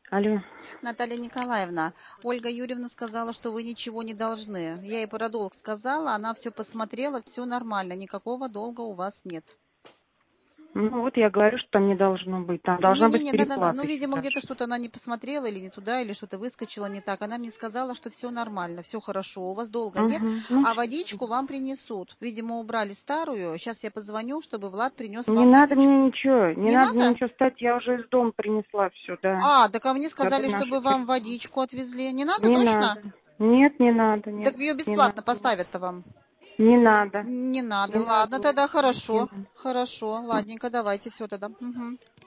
Алло. Наталья Николаевна, Ольга Юрьевна сказала, что вы ничего не должны. Я ей про долг сказала, она все посмотрела, все нормально, никакого долга у вас нет. Ну вот я говорю, что там не должно быть. Там должна быть Не-не-не, да-да-да. Ну, переплата еще видимо, где-то дальше. что-то она не посмотрела или не туда, или что-то выскочило не так. Она мне сказала, что все нормально, все хорошо, у вас долга нет, Угу. Ну, а водичку вам принесут. Видимо, убрали старую. Сейчас я позвоню, чтобы Влад принес не вам надо водичку. мне ничего. Не Не надо мне надо? ничего стать. Я уже из дома принесла все, да. Так а мне Дабы сказали, нашу чтобы вам переплату. водичку отвезли. Не надо, Не точно? надо. Нет, не надо, нет. Так ее Не надо. бесплатно поставят-то вам. Не надо. Не надо, Не надо ладно, мне. тогда Не хорошо. надо. Хорошо, ладненько, давайте, все тогда. Мгм.